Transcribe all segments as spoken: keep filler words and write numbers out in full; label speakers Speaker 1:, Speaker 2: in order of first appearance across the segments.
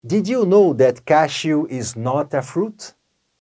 Speaker 1: Did you know that cashew is not a fruit?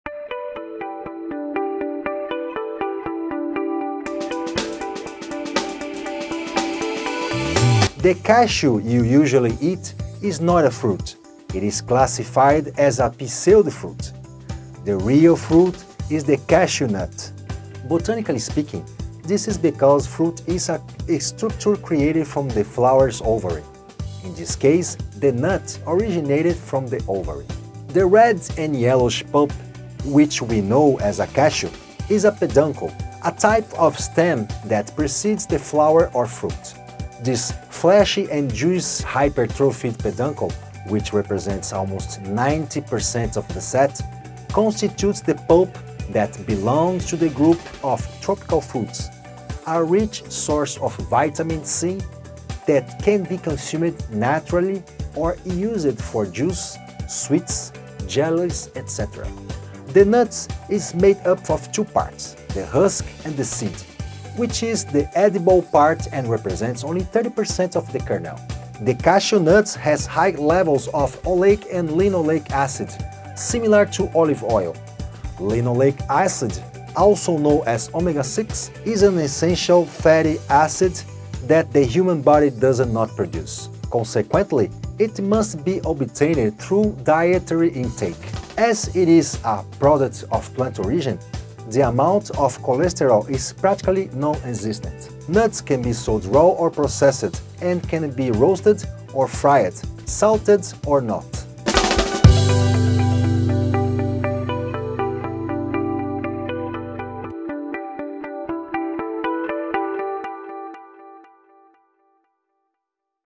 Speaker 1: The cashew you usually eat is not a fruit. It is classified as a pseudofruit. The real fruit is the cashew nut. Botanically speaking, this is because fruit is a, a structure created from the flower's ovary. In this case, the nut originated from the ovary. The red and yellowish pulp, which we know as a cashew, is a peduncle, a type of stem that precedes the flower or fruit. This fleshy and juicy hypertrophied peduncle, which represents almost ninety percent of the set, constitutes the pulp that belongs to the group of tropical fruits, a rich source of vitamin C that can be consumed naturally or used for juice, sweets, jellies, et cetera. The nut is made up of two parts, the husk and the seed, which is the edible part and represents only thirty percent of the kernel. The cashew nut has high levels of oleic and linoleic acid, similar to olive oil. Linoleic acid, also known as omega six, is an essential fatty acid that the human body does not produce. Consequently, it must be obtained through dietary intake. As it is a product of plant origin, the amount of cholesterol is practically non-existent. Nuts can be sold raw or processed and can be roasted or fried, salted or not.